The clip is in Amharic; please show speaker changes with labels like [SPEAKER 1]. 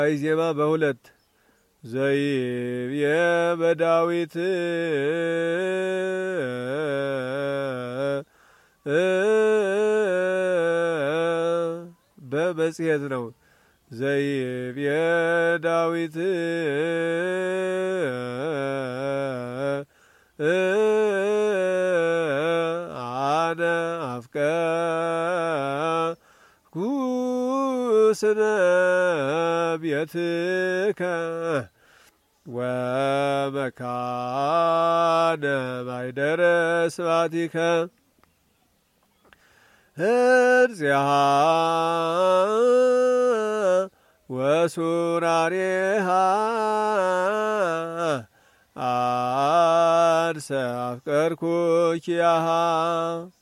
[SPEAKER 1] ዜማ በሁለት ዘይብየ በዳዊት በመጽሔት ነው። ዘይብየ ዳዊት አነ አፍቀርኩ ስነ ቤትከ ወመካነ ማኅደረ ስብሐቲከ ሕርጽሃ ወሱራሬሃ አንሰ አፍቀርኩኪያሃ